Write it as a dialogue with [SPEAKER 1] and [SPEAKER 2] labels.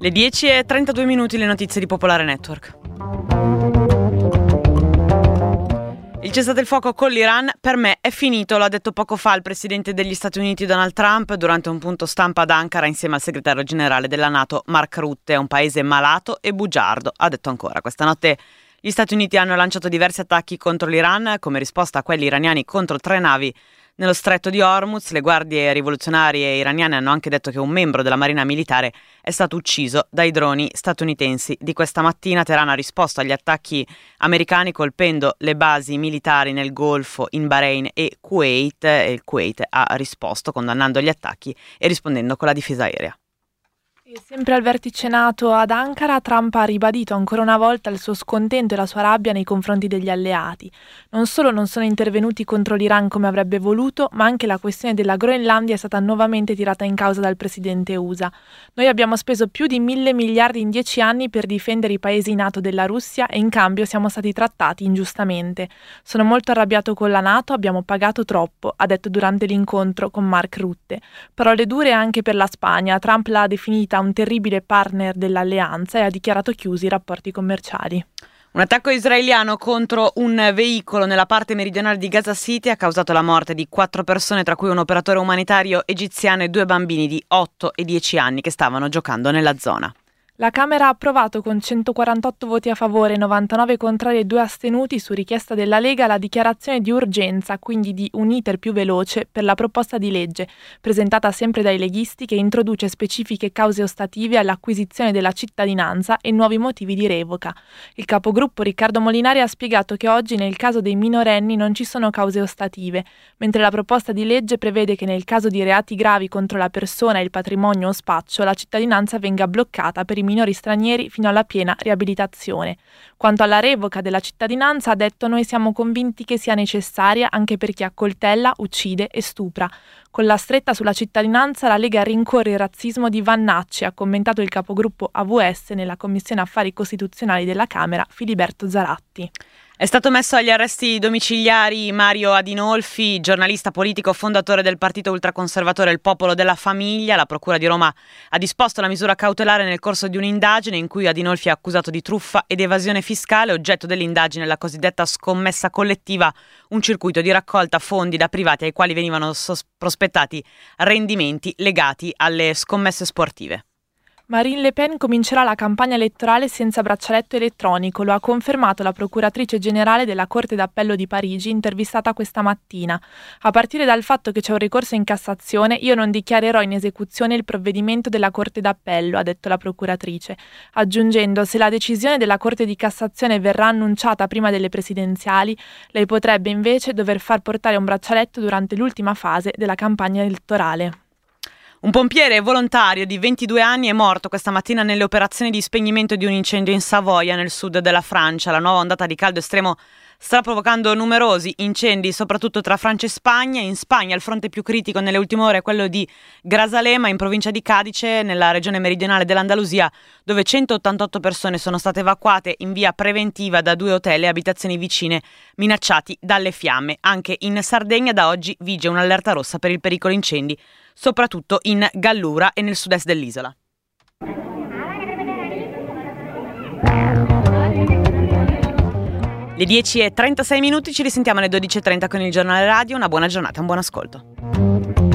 [SPEAKER 1] Le 10:32, le notizie di Popolare Network. Il cessate il fuoco con l'Iran per me è finito, lo ha detto poco fa il presidente degli Stati Uniti Donald Trump durante un punto stampa ad Ankara insieme al segretario generale della NATO Mark Rutte. È un paese malato e bugiardo, ha detto ancora. Questa notte gli Stati Uniti hanno lanciato diversi attacchi contro l'Iran come risposta a quelli iraniani contro 3 navi nello stretto di Hormuz. Le guardie rivoluzionarie iraniane hanno anche detto che un membro della marina militare è stato ucciso dai droni statunitensi di questa mattina. Teheran ha risposto agli attacchi americani colpendo le basi militari nel Golfo, in Bahrain e Kuwait. E il Kuwait ha risposto condannando gli attacchi e rispondendo con la difesa aerea.
[SPEAKER 2] E sempre al vertice NATO ad Ankara, Trump ha ribadito ancora una volta il suo scontento e la sua rabbia nei confronti degli alleati. Non solo non sono intervenuti contro l'Iran come avrebbe voluto, ma anche la questione della Groenlandia è stata nuovamente tirata in causa dal presidente USA. Noi abbiamo speso più di 1.000 miliardi in 10 anni per difendere i paesi NATO della Russia e in cambio siamo stati trattati ingiustamente. Sono molto arrabbiato con la NATO, abbiamo pagato troppo, ha detto durante l'incontro con Mark Rutte. Parole dure anche per la Spagna. Trump l'ha definita un terribile partner dell'alleanza e ha dichiarato chiusi i rapporti commerciali.
[SPEAKER 1] Un attacco israeliano contro un veicolo nella parte meridionale di Gaza City ha causato la morte di 4 persone, tra cui un operatore umanitario egiziano e 2 bambini di 8 e 10 anni che stavano giocando nella zona.
[SPEAKER 2] La Camera ha approvato con 148 voti a favore, 99 contrari e 2 astenuti su richiesta della Lega la dichiarazione di urgenza, quindi di un iter più veloce, per la proposta di legge, presentata sempre dai leghisti, che introduce specifiche cause ostative all'acquisizione della cittadinanza e nuovi motivi di revoca. Il capogruppo Riccardo Molinari ha spiegato che oggi nel caso dei minorenni non ci sono cause ostative, mentre la proposta di legge prevede che nel caso di reati gravi contro la persona, il patrimonio o spaccio, la cittadinanza venga bloccata per i minori stranieri fino alla piena riabilitazione. Quanto alla revoca della cittadinanza, ha detto: noi siamo convinti che sia necessaria anche per chi accoltella, uccide e stupra. Con la stretta sulla cittadinanza la Lega rincorre il razzismo di Vannacci, ha commentato il capogruppo AVS nella Commissione Affari Costituzionali della Camera, Filiberto Zaratti.
[SPEAKER 1] È stato messo agli arresti domiciliari Mario Adinolfi, giornalista politico fondatore del partito ultraconservatore Il Popolo della Famiglia. La Procura di Roma ha disposto la misura cautelare nel corso di un'indagine in cui Adinolfi è accusato di truffa ed evasione fiscale. Oggetto dell'indagine la cosiddetta scommessa collettiva, un circuito di raccolta fondi da privati ai quali venivano prospettati rendimenti legati alle scommesse sportive.
[SPEAKER 2] Marine Le Pen comincerà la campagna elettorale senza braccialetto elettronico, lo ha confermato la procuratrice generale della Corte d'Appello di Parigi, intervistata questa mattina. A partire dal fatto che c'è un ricorso in Cassazione, io non dichiarerò in esecuzione il provvedimento della Corte d'Appello, ha detto la procuratrice, aggiungendo: se la decisione della Corte di Cassazione verrà annunciata prima delle presidenziali, lei potrebbe invece dover far portare un braccialetto durante l'ultima fase della campagna elettorale.
[SPEAKER 1] Un pompiere volontario di 22 anni è morto questa mattina nelle operazioni di spegnimento di un incendio in Savoia, nel sud della Francia. La nuova ondata di caldo estremo sta provocando numerosi incendi, soprattutto tra Francia e Spagna. In Spagna il fronte più critico nelle ultime ore è quello di Grazalema, in provincia di Cadice, nella regione meridionale dell'Andalusia, dove 188 persone sono state evacuate in via preventiva da 2 hotel e abitazioni vicine minacciati dalle fiamme. Anche in Sardegna da oggi vige un'allerta rossa per il pericolo incendi, soprattutto in Gallura e nel sud-est dell'isola. Le 10:36, ci risentiamo alle 12:30 con il giornale radio. Una buona giornata, un buon ascolto.